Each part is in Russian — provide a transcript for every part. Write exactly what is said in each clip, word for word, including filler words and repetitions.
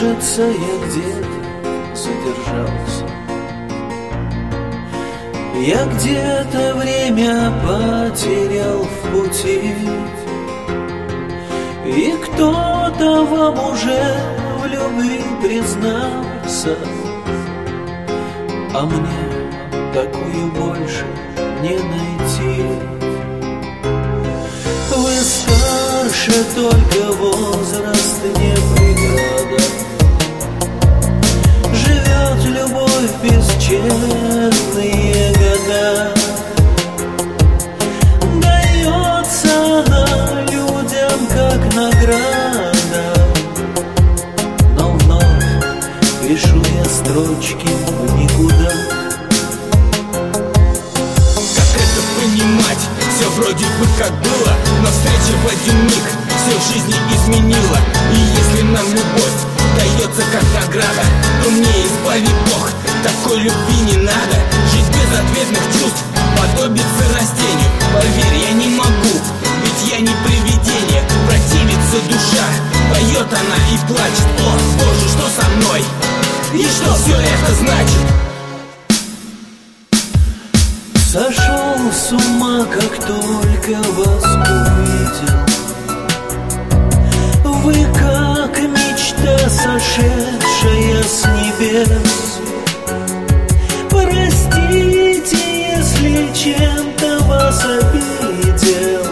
кажется, я где-то задержался. Я где-то время потерял в пути, и кто-то вам уже в любви признался, а мне такую больше не найти. Вы старше, только возраст не преграда. Живет любовь бесчестные года. Дается она людям как награда. Но вновь пишу я строчки в никуда. Все вроде бы как было, но встреча в один миг все в жизни изменила. И если нам любовь дается как награда, то мне избави Бог, такой любви не надо. Жить без ответных чувств, подобиться растению. Поверь, я не могу, ведь я не привидение. Противится душа, поет она и плачет. О, Боже, что со мной? И что все это значит? Сошел с ума, как только вас увидел. Вы как мечта, сошедшая с небес. Простите, если чем-то вас обидел.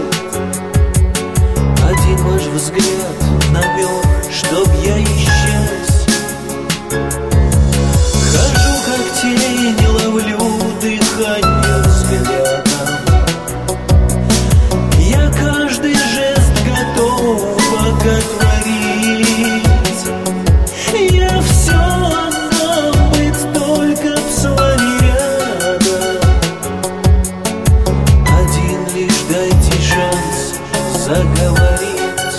Один ваш взгляд намек, чтоб я исчез. Хожу как тень, ловлю дыхание. Я каждый жест готов боготворить. Я все отдам, быть только с вами рядом. Один лишь дайте шанс заговорить.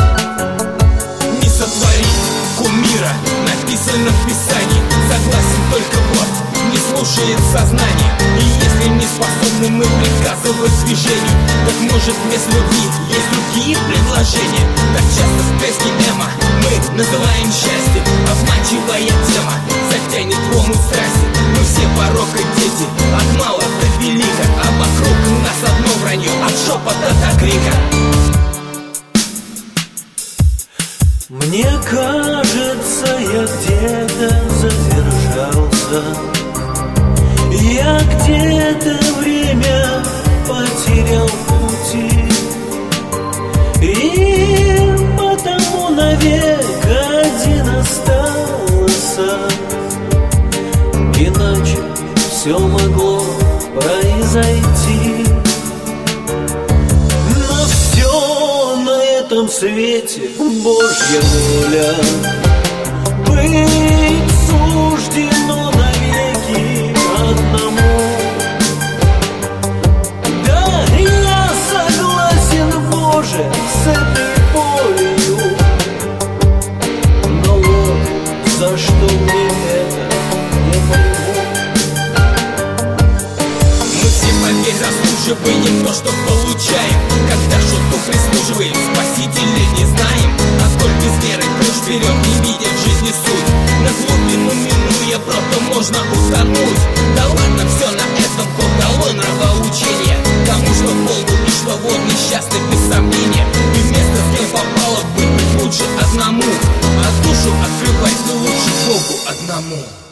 Не сотворить кумира, написано в Писании. Согласен только вот, не слушает сознание. И если не способны мы приказывать движению, так может вместо любви есть другие предложения. Так часто в песне Эма мы называем счастье. Обманчивая тема затянет в омут страсти. Мы все порока дети, от мала до велика, а вокруг нас одно вранье, от шепота до крика. Мне кажется, я где-то задержался. Я где-то время потерял в пути, и потому навек один остался. Иначе все могло произойти. Но все на этом свете Божья воля. Быть суждено навеки одному. Да, я согласен, Боже, с этой болью. Но вот за что мне это, не пойму. Мы все, поверь, заслуживаем то, что получаем. Когда что-то прислуживаем, спасителя не знаем. А сколь без веры путь вперед, не видя в жизни суть. На глубину минуя, просто можно утонуть. Да ладно, все на этом, хоть дало нравоучение. Кому что в Волгу и что вот несчастный без сомнения. И вместо с кем попало быть лучше одному. А душу открывать лучше Богу одному.